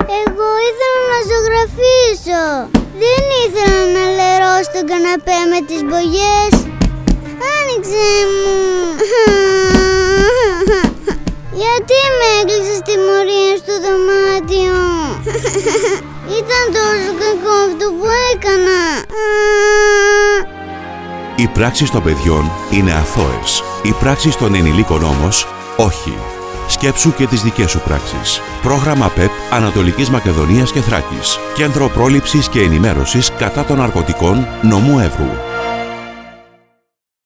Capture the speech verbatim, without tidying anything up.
Εγώ ήθελα να ζωγραφίσω. Δεν ήθελα να λερώ στον καναπέ με τις μπογιές. Άνοιξε μου. Γιατί με έκλεισες τιμωρίες στο δωμάτιο? Ήταν τόσο κακό αυτό που έκανα. Οι πράξεις των παιδιών είναι αθώες. Οι πράξεις των ενηλίκων όμως όχι. Σκέψου και τις δικές σου πράξεις. Πρόγραμμα ΠΕΠ Ανατολικής Μακεδονίας και Θράκης. Κέντρο Πρόληψης και Ενημέρωσης κατά των Ναρκωτικών Νομού Εύρου.